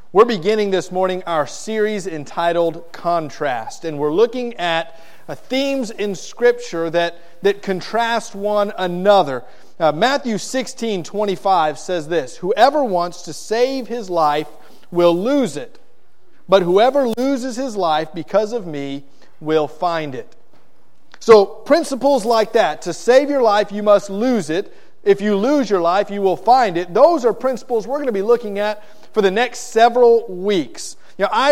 We're beginning this morning our series entitled Contrast, and we're looking at themes in Scripture that contrast one another. Matthew 16:25 says this, "Whoever wants to save his life will lose it, but whoever loses his life because of me will find it." So principles like that, to save your life you must lose it. If you lose your life, you will find it. Those are principles we're going to be looking at for the next several weeks. I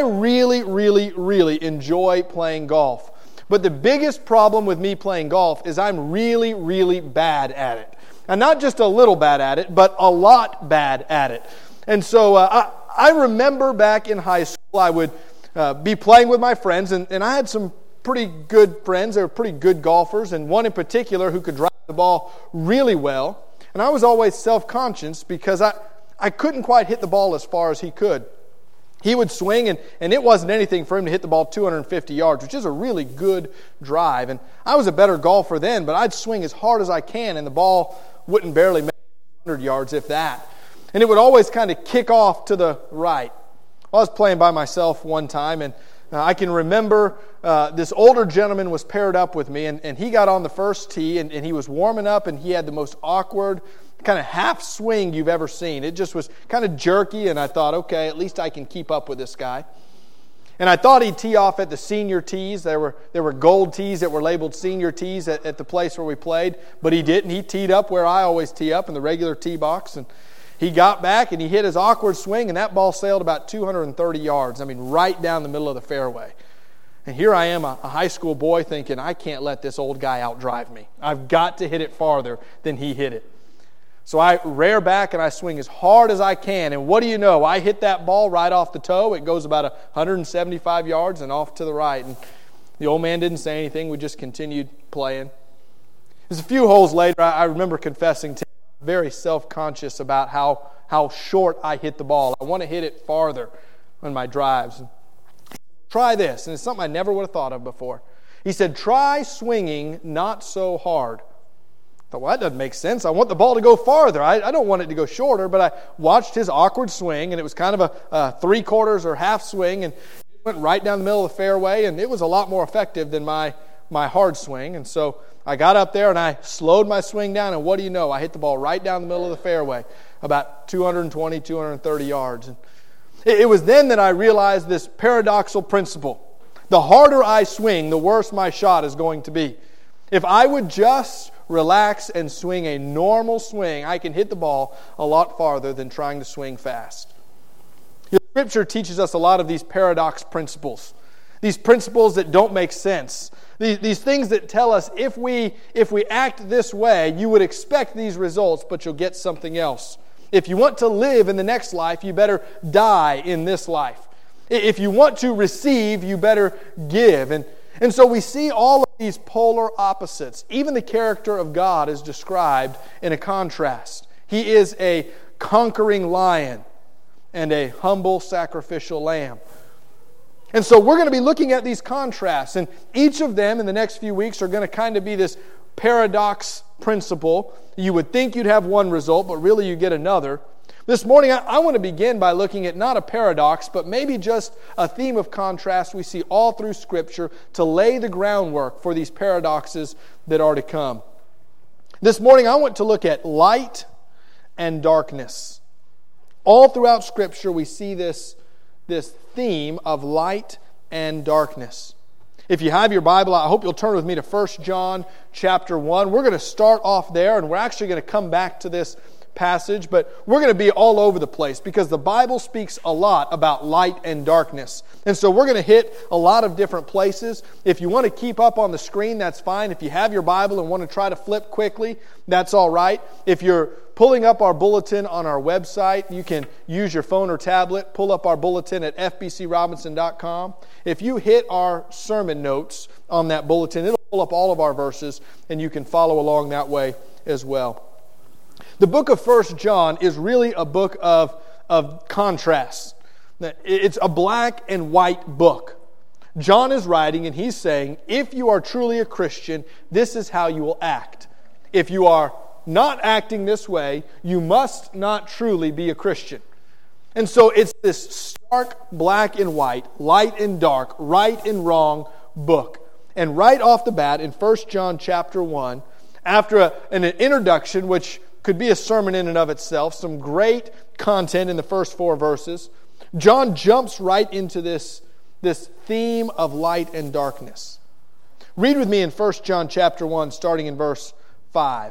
really enjoy playing golf. But the biggest problem with me playing golf is I'm really bad at it. And not just a little bad at it, but a lot bad at it. And so I remember back in high school, I would be playing with my friends, and I had some pretty good friends. They were pretty good golfers, and one in particular who could drive the ball really well. And I was always self-conscious because I couldn't quite hit the ball as far as he could. He would swing, and it wasn't anything for him to hit the ball 250 yards, which is a really good drive. And I was a better golfer then, but I'd swing as hard as I can, and the ball wouldn't barely make 100 yards, if that. And it would always kind of kick off to the right. I was playing by myself one time, and I can remember this older gentleman was paired up with me, and he got on the first tee, and he was warming up, and he had the most awkward kind of half swing you've ever seen. It just was kind of jerky, and I thought, okay, at least I can keep up with this guy. And I thought he'd tee off at the senior tees. There were gold tees that were labeled senior tees at the place where we played, but he didn't. He teed up where I always tee up, in the regular tee box, and he got back and he hit his awkward swing, and that ball sailed about 230 yards. I mean, right down the middle of the fairway. And here I am, a high school boy, thinking, I can't let this old guy outdrive me. I've got to hit it farther than he hit it. So I rear back and I swing as hard as I can. And what do you know? I hit that ball right off the toe. It goes about 175 yards and off to the right. And the old man didn't say anything. We just continued playing. There's a few holes later, I remember confessing to him, very self-conscious about how short I hit the ball. I want to hit it farther on my drives. Try this, and it's something I never would have thought of before. He said, try swinging not so hard. I thought, well, that doesn't make sense. I want the ball to go farther. I don't want it to go shorter, but I watched his awkward swing, and it was kind of a three-quarters or half swing, and it went right down the middle of the fairway, and it was a lot more effective than my hard swing. And so I got up there, and I slowed my swing down, and what do you know? I hit the ball right down the middle of the fairway, about 220, 230 yards. And it was then that I realized this paradoxical principle. The harder I swing, the worse my shot is going to be. If I would just relax and swing a normal swing, I can hit the ball a lot farther than trying to swing fast. The Scripture teaches us a lot of these paradox principles. These principles that don't make sense. These things that tell us if we act this way, you would expect these results, but you'll get something else. If you want to live in the next life, you better die in this life. If you want to receive, you better give. And so we see all of these polar opposites. Even the character of God is described in a contrast. He is a conquering lion and a humble sacrificial lamb. And so we're going to be looking at these contrasts, and each of them in the next few weeks are going to kind of be this paradox principle. You would think you'd have one result, but really you get another. This morning, I want to begin by looking at not a paradox, but maybe just a theme of contrast we see all through Scripture to lay the groundwork for these paradoxes that are to come. This morning, I want to look at light and darkness. All throughout Scripture, we see this theme of light and darkness. If you have your Bible, I hope you'll turn with me to 1 John chapter 1. We're going to start off there, and we're actually going to come back to this passage, but we're going to be all over the place because the Bible speaks a lot about light and darkness. And so we're going to hit a lot of different places. If you want to keep up on the screen, that's fine. If you have your Bible and want to try to flip quickly, that's all right. If you're pulling up our bulletin on our website, you can use your phone or tablet, pull up our bulletin at fbcrobinson.com. If you hit our sermon notes on that bulletin, it'll pull up all of our verses, and you can follow along that way as well. The book of 1 John is really a book of contrast. It's a black and white book. John is writing and he's saying, if you are truly a Christian, this is how you will act. If you are not acting this way, you must not truly be a Christian. And so it's this stark black and white, light and dark, right and wrong book. And right off the bat in 1 John chapter 1, after an introduction, which could be a sermon in and of itself, some great content in the first 4 verses, John jumps right into this theme of light and darkness. Read with me in 1 John chapter 1, starting in verse 5.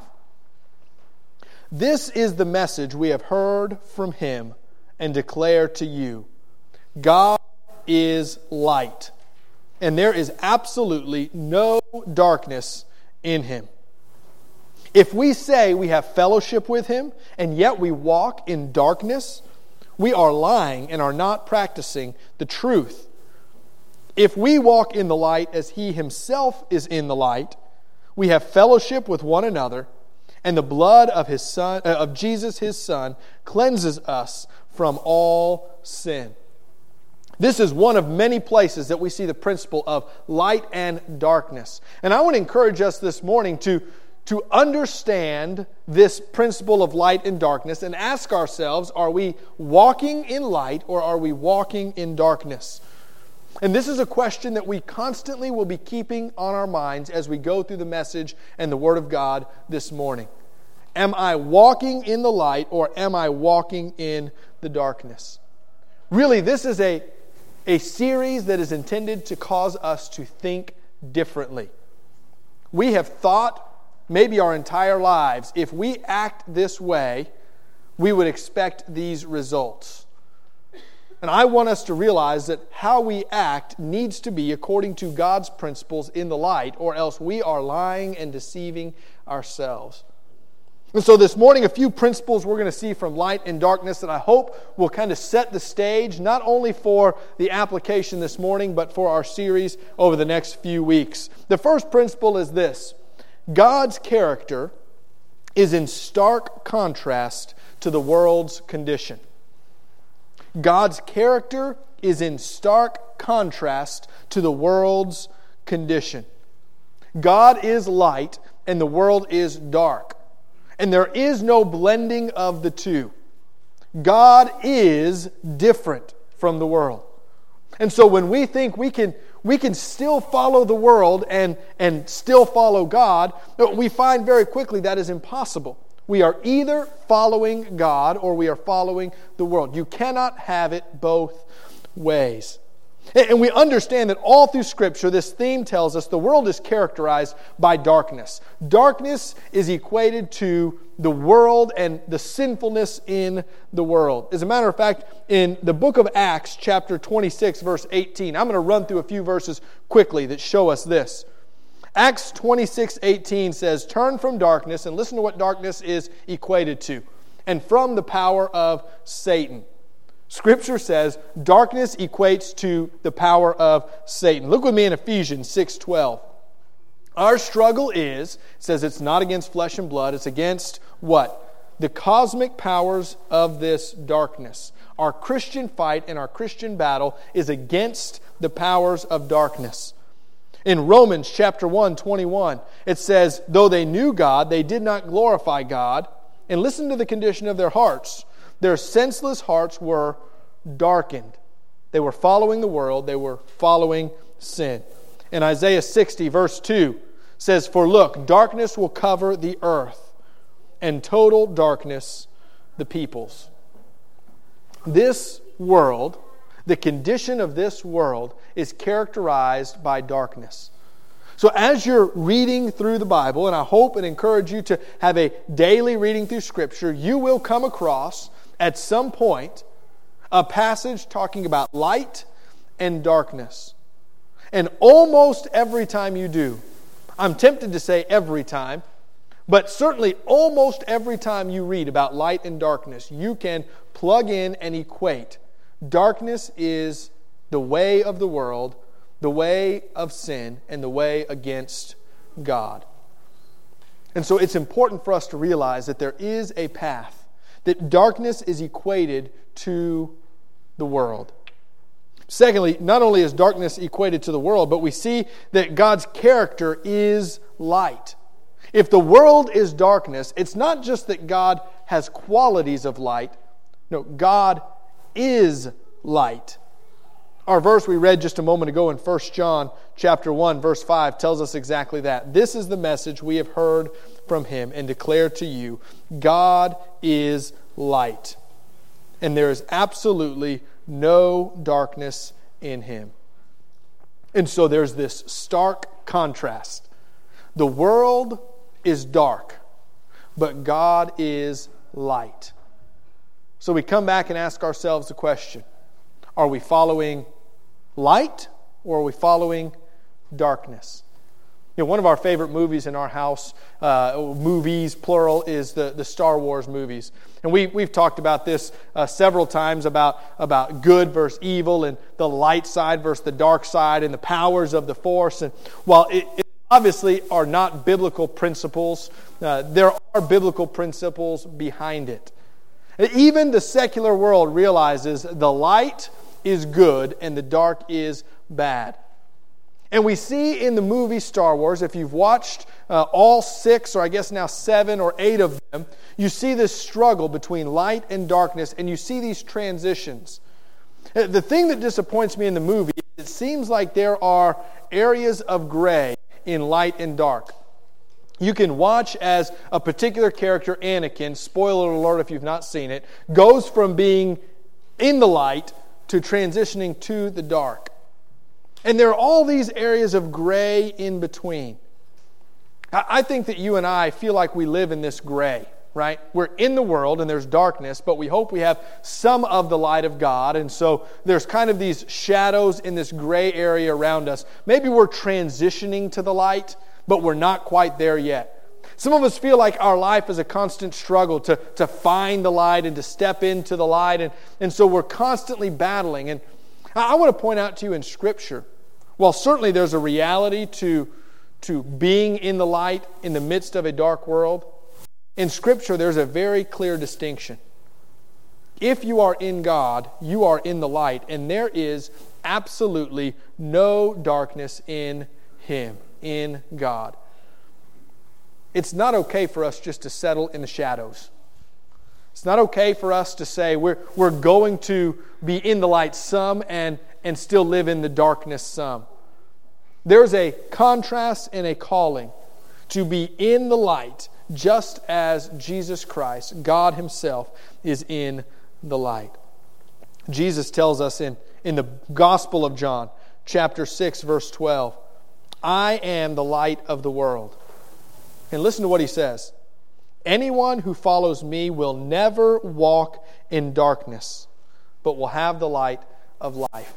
This is the message we have heard from Him and declare to you. God is light, and there is absolutely no darkness in Him. If we say we have fellowship with Him, and yet we walk in darkness, we are lying and are not practicing the truth. If we walk in the light as He Himself is in the light, we have fellowship with one another, and the blood of His Son, of Jesus His Son, cleanses us from all sin. This is one of many places that we see the principle of light and darkness. And I want to encourage us this morning to understand this principle of light and darkness and ask ourselves, are we walking in light or are we walking in darkness? And this is a question that we constantly will be keeping on our minds as we go through the message and the Word of God this morning. Am I walking in the light or am I walking in the darkness? Really, this is a series that is intended to cause us to think differently. We have thought maybe our entire lives, if we act this way, we would expect these results. And I want us to realize that how we act needs to be according to God's principles in the light, or else we are lying and deceiving ourselves. And so this morning, a few principles we're going to see from light and darkness that I hope will kind of set the stage, not only for the application this morning, but for our series over the next few weeks. The first principle is this: God's character is in stark contrast to the world's condition. God's character is in stark contrast to the world's condition. God is light and the world is dark. And there is no blending of the two. God is different from the world. And so when we think we can still follow the world and still follow God, we find very quickly that is impossible. We are either following God or we are following the world. You cannot have it both ways. And we understand that all through Scripture, this theme tells us the world is characterized by darkness. Darkness is equated to the world and the sinfulness in the world. As a matter of fact, in the book of Acts, chapter 26, verse 18, I'm going to run through a few verses quickly that show us this. Acts 26:18 says, "Turn from darkness," and listen to what darkness is equated to, "and from the power of Satan." Scripture says darkness equates to the power of Satan. Look with me in Ephesians 6:12. Our struggle is, it says it's not against flesh and blood, it's against what? The cosmic powers of this darkness. Our Christian fight and our Christian battle is against the powers of darkness. In Romans chapter 1:21, it says, "Though they knew God, they did not glorify God." And listen to the condition of their hearts. Their senseless hearts were darkened. They were following the world. They were following sin. In Isaiah 60, verse 2, says, "For look, darkness will cover the earth, and total darkness the peoples." This world, the condition of this world, is characterized by darkness. So as you're reading through the Bible, and I hope and encourage you to have a daily reading through Scripture, you will come across at some point a passage talking about light and darkness. And almost every time you do, I'm tempted to say every time, but certainly almost every time you read about light and darkness, you can plug in and equate. Darkness is the way of the world, the way of sin, and the way against God. And so it's important for us to realize that there is a path, that darkness is equated to the world. Secondly, not only is darkness equated to the world, but we see that God's character is light. If the world is darkness, it's not just that God has qualities of light. No, God is light. Our verse we read just a moment ago in 1 John chapter 1, verse 5 tells us exactly that. This is the message we have heard from Him and declare to you. God is light, and there is absolutely no darkness in Him. And so there's this stark contrast. The world is dark, but God is light. So we come back and ask ourselves the question, are we following light or are we following darkness? You know, one of our favorite movies in our house, movies plural, is the Star Wars movies. And we've talked about this several times about good versus evil and the light side versus the dark side and the powers of the Force. And while it obviously are not biblical principles, there are biblical principles behind it. Even the secular world realizes the light is good and the dark is bad. And we see in the movie Star Wars, if you've watched all 6 or I guess now 7 or 8 of them, you see this struggle between light and darkness, and you see these transitions. The thing that disappoints me in the movie, it seems like there are areas of gray in light and dark. You can watch as a particular character, Anakin, spoiler alert if you've not seen it, goes from being in the light to transitioning to the dark. And there are all these areas of gray in between. I think that you and I feel like we live in this gray, right? We're in the world and there's darkness, but we hope we have some of the light of God. And so there's kind of these shadows in this gray area around us. Maybe we're transitioning to the light, but we're not quite there yet. Some of us feel like our life is a constant struggle to find the light and to step into the light. And so we're constantly battling. And I want to point out to you in Scripture, while certainly there's a reality to being in the light in the midst of a dark world, in Scripture there's a very clear distinction. If you are in God, you are in the light, and there is absolutely no darkness in Him, in God. It's not okay for us just to settle in the shadows. It's not okay for us to say we're going to be in the light some and still live in the darkness some. There's a contrast and a calling to be in the light just as Jesus Christ, God Himself, is in the light. Jesus tells us in the Gospel of John, chapter 6, verse 12, I am the light of the world. And listen to what He says. Anyone who follows me will never walk in darkness, but will have the light of life.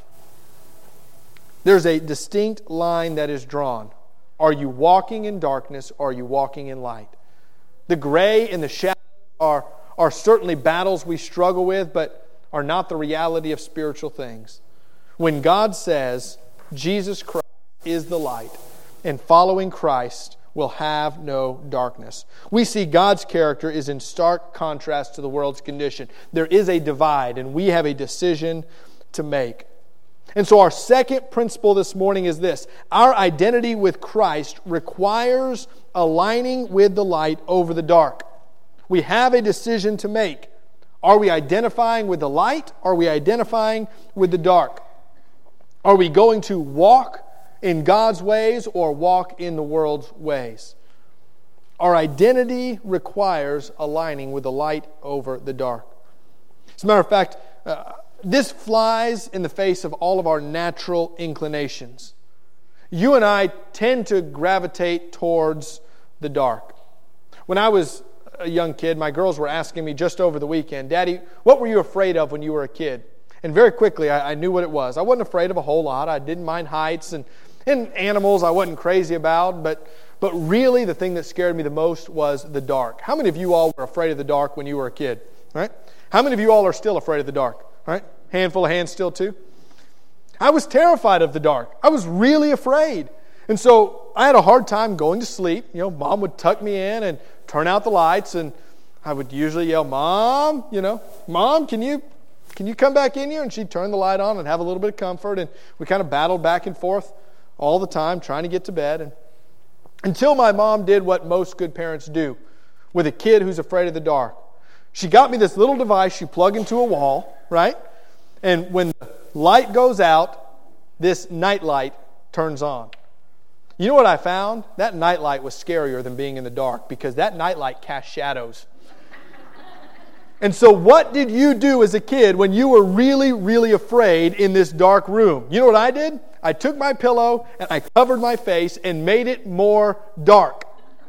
There's a distinct line that is drawn. Are you walking in darkness or are you walking in light? The gray and the shadow are certainly battles we struggle with, but are not the reality of spiritual things. When God says Jesus Christ is the light, and following Christ will have no darkness, we see God's character is in stark contrast to the world's condition. There is a divide, and we have a decision to make. And so our second principle this morning is this. Our identity with Christ requires aligning with the light over the dark. We have a decision to make. Are we identifying with the light? Or are we identifying with the dark? Are we going to walk in God's ways or walk in the world's ways? Our identity requires aligning with the light over the dark. As a matter of fact, this flies in the face of all of our natural inclinations. You and I tend to gravitate towards the dark. When I was a young kid, my girls were asking me just over the weekend, Daddy, what were you afraid of when you were a kid? And very quickly I knew what it was. I wasn't afraid of a whole lot. I didn't mind heights and animals I wasn't crazy about, but really the thing that scared me the most was the dark. How many of you all were afraid of the dark when you were a kid? Right? How many of you all are still afraid of the dark? Right? Handful of hands still too. I was terrified of the dark. I was really afraid. And so I had a hard time going to sleep. You know, Mom would tuck me in and turn out the lights, and I would usually yell, Mom, Mom, can you come back in here? And she'd turn the light on and have a little bit of comfort, and we kind of battled back and forth all the time trying to get to bed. And until my mom did what most good parents do with a kid who's afraid of the dark. She got me this little device you plug into a wall, right? And when the light goes out, this night light turns on. You know what I found? That night light was scarier than being in the dark, because that night light cast shadows. And so what did you do as a kid when you were really, really afraid in this dark room? You know what I did? I took my pillow and I covered my face and made it more dark.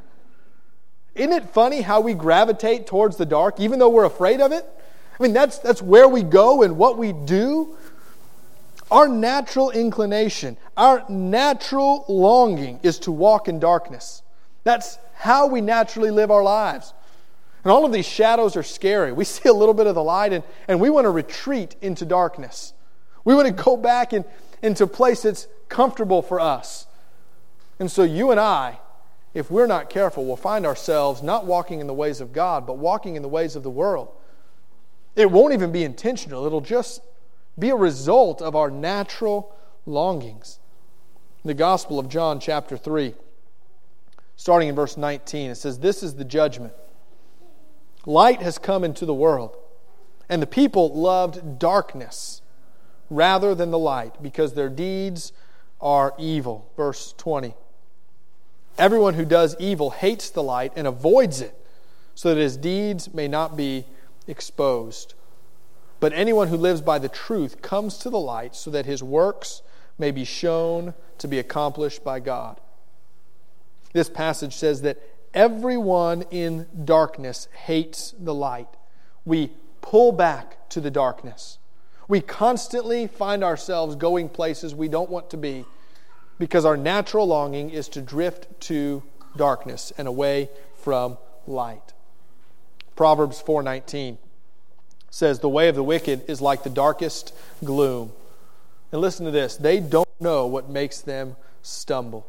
Isn't it funny how we gravitate towards the dark even though we're afraid of it? I mean, that's where we go and what we do. Our natural inclination, our natural longing is to walk in darkness. That's how we naturally live our lives. And all of these shadows are scary. We see a little bit of the light and we want to retreat into darkness. We want to go back into a place that's comfortable for us. And so you and I, if we're not careful, will find ourselves not walking in the ways of God, but walking in the ways of the world. It won't even be intentional. It'll just be a result of our natural longings. In the Gospel of John, chapter 3, starting in verse 19, it says, "This is the judgment. Light has come into the world, and the people loved darkness rather than the light, because their deeds are evil." Verse 20, "Everyone who does evil hates the light and avoids it, so that his deeds may not be exposed. But anyone who lives by the truth comes to the light, so that his works may be shown to be accomplished by God." This passage says that everyone in darkness hates the light. We pull back to the darkness. We constantly find ourselves going places we don't want to be, because our natural longing is to drift to darkness and away from light. Proverbs 4:19 says, "The way of the wicked is like the darkest gloom." And listen to this, they don't know what makes them stumble.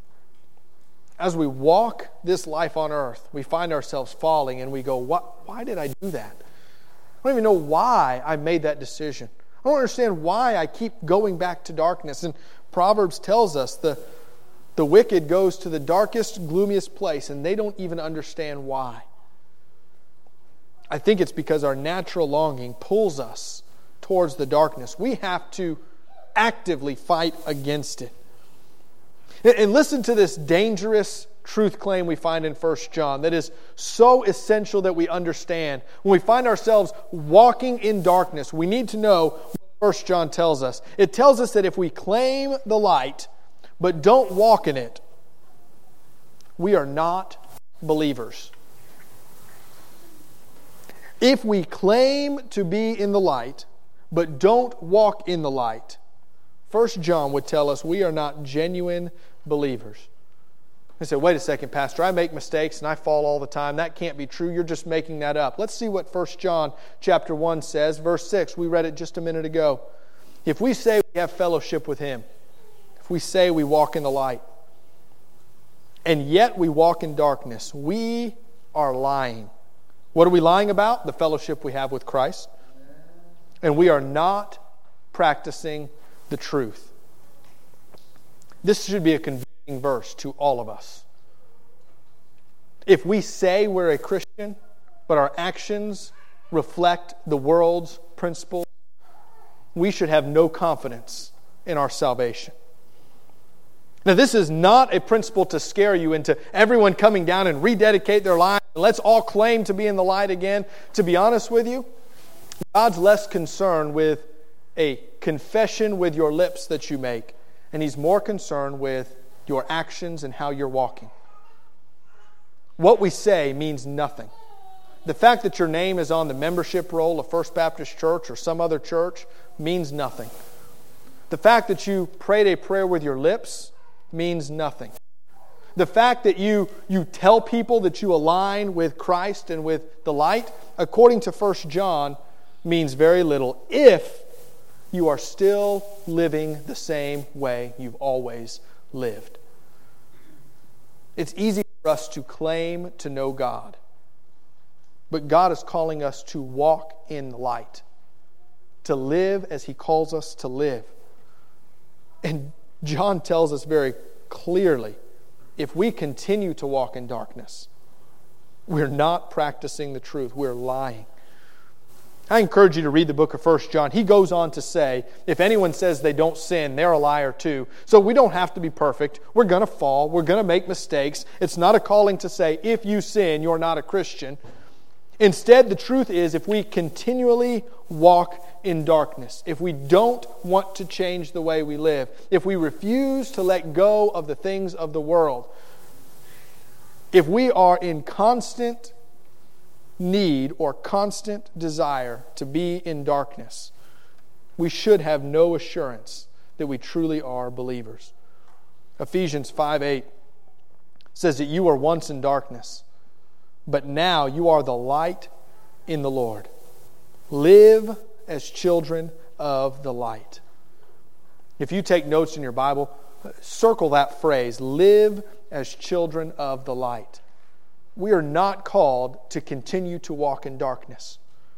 As we walk this life on earth, we find ourselves falling and we go, why did I do that? I don't even know why I made that decision. I don't understand why I keep going back to darkness. And Proverbs tells us the wicked goes to the darkest, gloomiest place, and they don't even understand why. I think it's because our natural longing pulls us towards the darkness. We have to actively fight against it. And listen to this dangerous truth claim we find in 1 John that is so essential that we understand. When we find ourselves walking in darkness, we need to know what 1 John tells us. It tells us that if we claim the light but don't walk in it, we are not believers. If we claim to be in the light but don't walk in the light, 1 John would tell us we are not genuine believers. I said, wait a second, Pastor, I make mistakes and I fall all the time. That can't be true. You're just making that up. Let's see what 1 John chapter 1 says. Verse 6, we read it just a minute ago. If we say we have fellowship with Him, if we say we walk in the light, and yet we walk in darkness, we are lying. What are we lying about? The fellowship we have with Christ. And we are not practicing the truth. This should be a convicting verse to all of us. If we say we're a Christian, but our actions reflect the world's principles, we should have no confidence in our salvation. Now, this is not a principle to scare you into everyone coming down and rededicate their lives. Let's all claim to be in the light again. To be honest with you, God's less concerned with a confession with your lips that you make, and He's more concerned with your actions and how you're walking. What we say means nothing. The fact that your name is on the membership roll of First Baptist Church or some other church means nothing. The fact that you prayed a prayer with your lips means nothing. The fact that you tell people that you align with Christ and with the light, according to 1 John, means very little if you are still living the same way you've always lived. It's easy for us to claim to know God, but God is calling us to walk in the light, to live as He calls us to live. And John tells us very clearly, if we continue to walk in darkness, we're not practicing the truth. We're lying. I encourage you to read the book of 1 John. He goes on to say, if anyone says they don't sin, they're a liar too. So we don't have to be perfect. We're going to fall. We're going to make mistakes. It's not a calling to say, if you sin, you're not a Christian. Instead, the truth is, if we continually walk in darkness, if we don't want to change the way we live, if we refuse to let go of the things of the world, if we are in constant need or constant desire to be in darkness, we should have no assurance that we truly are believers. Ephesians 5:8 says that you were once in darkness, but now you are the light in the Lord. Live as children of the light. If you take notes in your Bible, circle that phrase, live as children of the light. We are not called to continue to walk in darkness.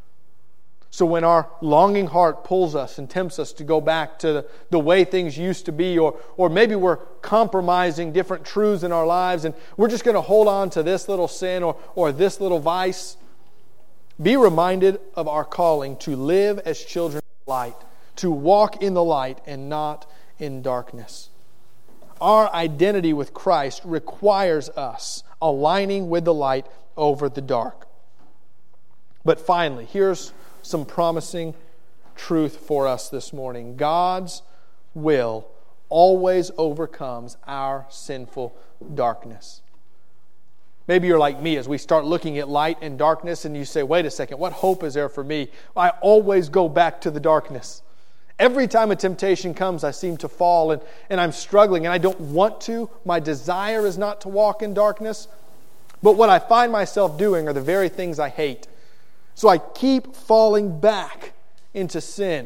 So when our longing heart pulls us and tempts us to go back to the way things used to be, or maybe we're compromising different truths in our lives and we're just going to hold on to this little sin or this little vice, be reminded of our calling to live as children of light, to walk in the light and not in darkness. Our identity with Christ requires us aligning with the light over the dark. But finally, here's some promising truth for us this morning. God's will always overcomes our sinful darkness. Maybe you're like me as we start looking at light and darkness and you say, wait a second, what hope is there for me? I always go back to the darkness. Every time a temptation comes, I seem to fall and I'm struggling and I don't want to. My desire is not to walk in darkness. But what I find myself doing are the very things I hate. So I keep falling back into sin.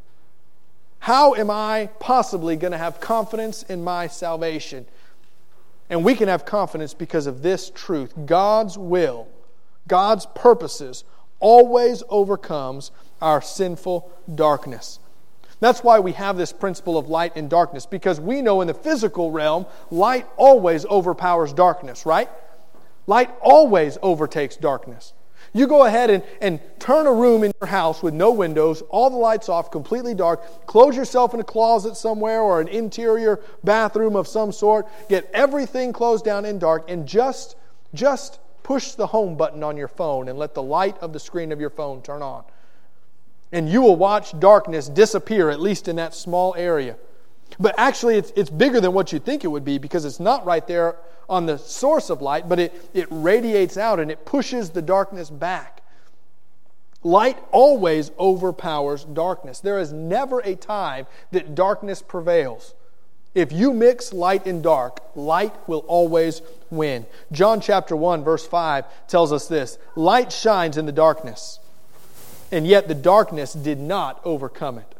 How am I possibly going to have confidence in my salvation? And we can have confidence because of this truth. God's will, God's purposes always overcomes our sinful darkness. That's why we have this principle of light and darkness, because we know in the physical realm, light always overpowers darkness, right? Light always overtakes darkness. You go ahead and turn a room in your house with no windows, all the lights off, completely dark, close yourself in a closet somewhere or an interior bathroom of some sort, get everything closed down in dark, and just push the home button on your phone and let the light of the screen of your phone turn on. And you will watch darkness disappear, at least in that small area. But actually, it's bigger than what you think it would be, because it's not right there on the source of light, but it radiates out and it pushes the darkness back. Light always overpowers darkness. There is never a time that darkness prevails. If you mix light and dark, light will always win. John chapter 1, verse 5 tells us this: light shines in the darkness, and yet the darkness did not overcome it.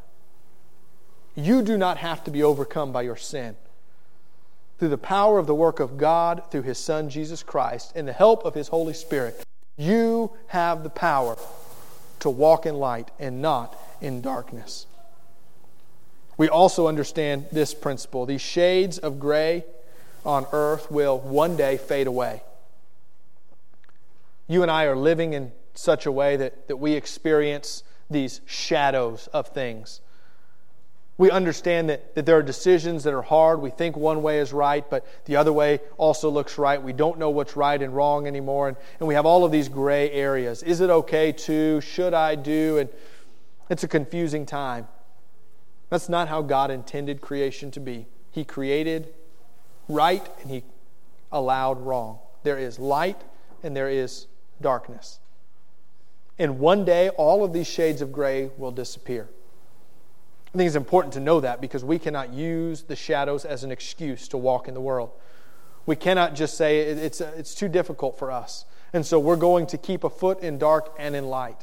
You do not have to be overcome by your sin. Through the power of the work of God, through His Son, Jesus Christ, and the help of His Holy Spirit, you have the power to walk in light and not in darkness. We also understand this principle. These shades of gray on earth will one day fade away. You and I are living in such a way that we experience these shadows of things. We understand that there are decisions that are hard. We think one way is right, but the other way also looks right. We don't know what's right and wrong anymore, and we have all of these gray areas. Is it okay to? Should I do? And it's a confusing time. That's not how God intended creation to be. He created right and He allowed wrong. There is light and there is darkness. And one day, all of these shades of gray will disappear. I think it's important to know that, because we cannot use the shadows as an excuse to walk in the world. We cannot just say it's too difficult for us, and so we're going to keep a foot in dark and in light.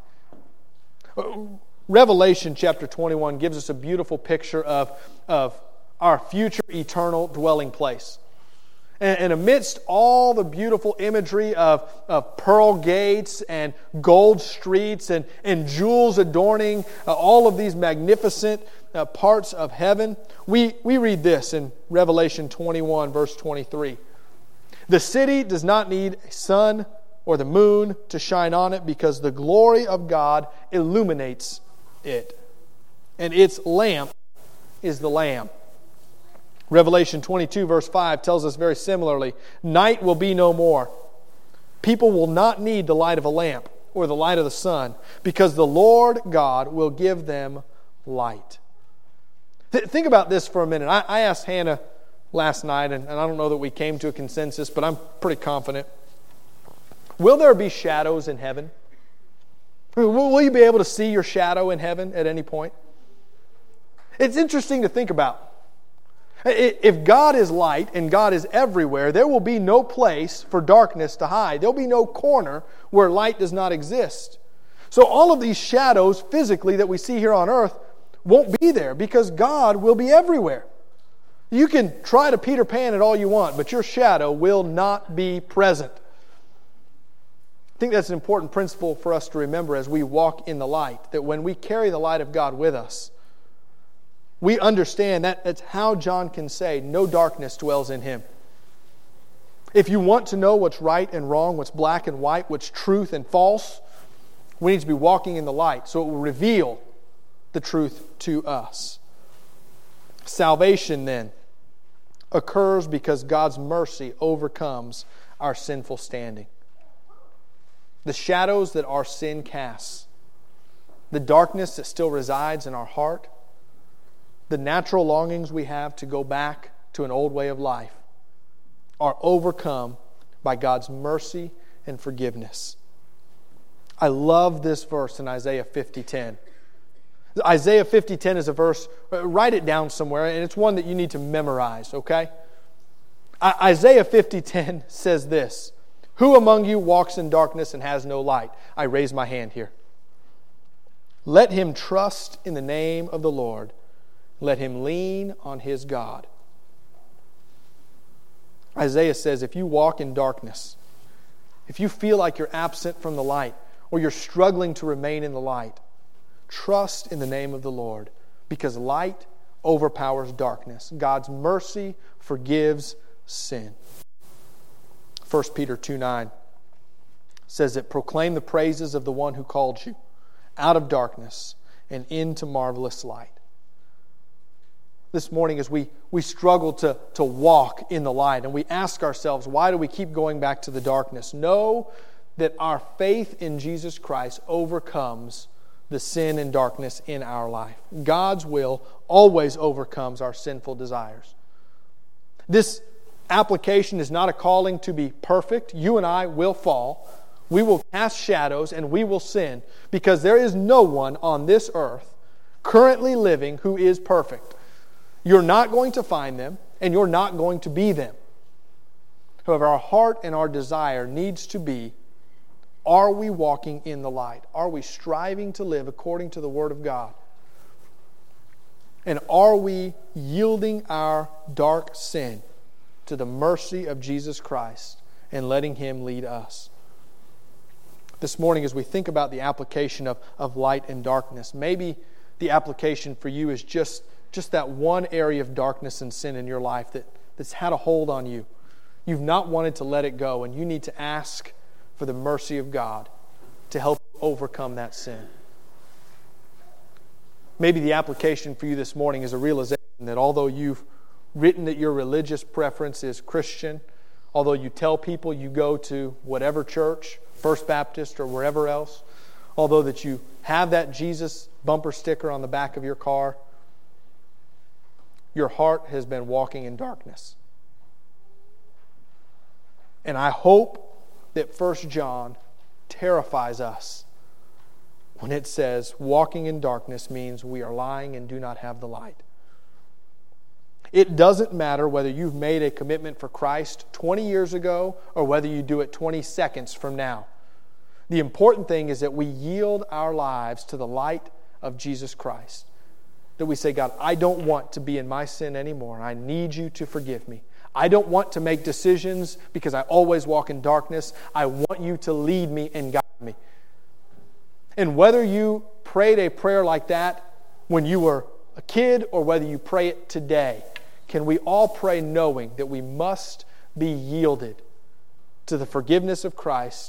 Revelation chapter 21 gives us a beautiful picture of our future eternal dwelling place. And amidst all the beautiful imagery of pearl gates and gold streets and jewels adorning all of these magnificent parts of heaven, we read this in Revelation 21, verse 23. The city does not need a sun or the moon to shine on it, because the glory of God illuminates it. And its lamp is the Lamb. Revelation 22 verse 5 tells us very similarly, night will be no more. People will not need the light of a lamp or the light of the sun, because the Lord God will give them light. Think about this for a minute. I asked Hannah last night, and I don't know that we came to a consensus, but I'm pretty confident. Will there be shadows in heaven? Will you be able to see your shadow in heaven at any point? It's interesting to think about. If God is light and God is everywhere, there will be no place for darkness to hide. There will be no corner where light does not exist. So all of these shadows physically that we see here on earth won't be there, because God will be everywhere. You can try to Peter Pan it all you want, but your shadow will not be present. I think that's an important principle for us to remember as we walk in the light, that when we carry the light of God with us, we understand that that's how John can say, no darkness dwells in him. If you want to know what's right and wrong, what's black and white, what's truth and false, we need to be walking in the light, so it will reveal the truth to us. Salvation, then, occurs because God's mercy overcomes our sinful standing. The shadows that our sin casts, the darkness that still resides in our heart, the natural longings we have to go back to an old way of life, are overcome by God's mercy and forgiveness. I love this verse in Isaiah 50:10. Isaiah 50:10 is a verse, write it down somewhere, and it's one that you need to memorize, okay? Isaiah 50:10 says this, who among you walks in darkness and has no light? I raise my hand here. Let him trust in the name of the Lord. Let him lean on his God. Isaiah says, if you walk in darkness, if you feel like you're absent from the light, or you're struggling to remain in the light, trust in the name of the Lord, because light overpowers darkness. God's mercy forgives sin. 1 Peter 2:9 says that proclaim the praises of the one who called you out of darkness and into marvelous light. This morning, as we struggle to walk in the light, and we ask ourselves, why do we keep going back to the darkness? Know that our faith in Jesus Christ overcomes the sin and darkness in our life. God's will always overcomes our sinful desires. This application is not a calling to be perfect. You and I will fall. We will cast shadows and we will sin, because there is no one on this earth currently living who is perfect. You're not going to find them, and you're not going to be them. However, our heart and our desire needs to be, are we walking in the light? Are we striving to live according to the Word of God? And are we yielding our dark sin to the mercy of Jesus Christ and letting Him lead us? This morning, as we think about the application of light and darkness, maybe the application for you is just that one area of darkness and sin in your life that's had a hold on you. You've not wanted to let it go, and you need to ask for the mercy of God to help you overcome that sin. Maybe the application for you this morning is a realization that although you've written that your religious preference is Christian, although you tell people you go to whatever church, First Baptist or wherever else, although that you have that Jesus bumper sticker on the back of your car, your heart has been walking in darkness. And I hope that 1 John terrifies us when it says walking in darkness means we are lying and do not have the light. It doesn't matter whether you've made a commitment for Christ 20 years ago or whether you do it 20 seconds from now. The important thing is that we yield our lives to the light of Jesus Christ. That we say, God, I don't want to be in my sin anymore. I need you to forgive me. I don't want to make decisions because I always walk in darkness. I want you to lead me and guide me. And whether you prayed a prayer like that when you were a kid or whether you pray it today, can we all pray knowing that we must be yielded to the forgiveness of Christ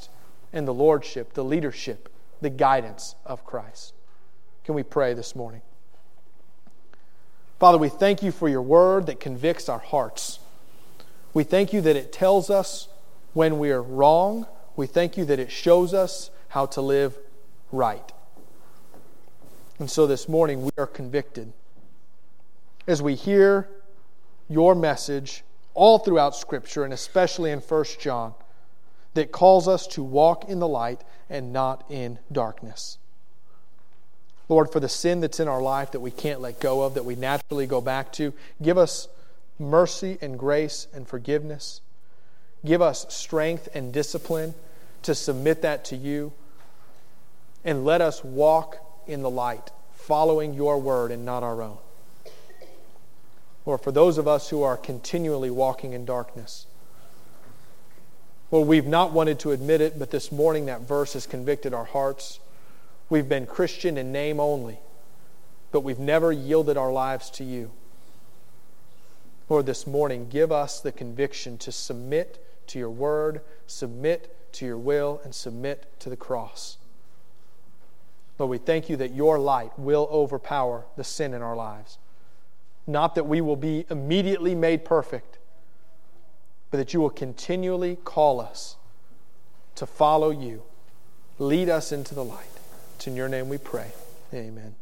and the lordship, the leadership, the guidance of Christ. Can we pray this morning? Father, we thank you for your word that convicts our hearts. We thank you that it tells us when we are wrong. We thank you that it shows us how to live right. And so this morning we are convicted as we hear your message all throughout Scripture, and especially in 1 John, that calls us to walk in the light and not in darkness. Lord, for the sin that's in our life that we can't let go of, that we naturally go back to, give us mercy and grace and forgiveness. Give us strength and discipline to submit that to you. And let us walk in the light, following your word and not our own. Lord, for those of us who are continually walking in darkness, Lord, we've not wanted to admit it, but this morning that verse has convicted our hearts. We've been Christian in name only, but we've never yielded our lives to you. Lord, this morning, give us the conviction to submit to your word, submit to your will, and submit to the cross. Lord, we thank you that your light will overpower the sin in our lives. Not that we will be immediately made perfect, but that you will continually call us to follow you. Lead us into the light. It's in your name we pray. Amen.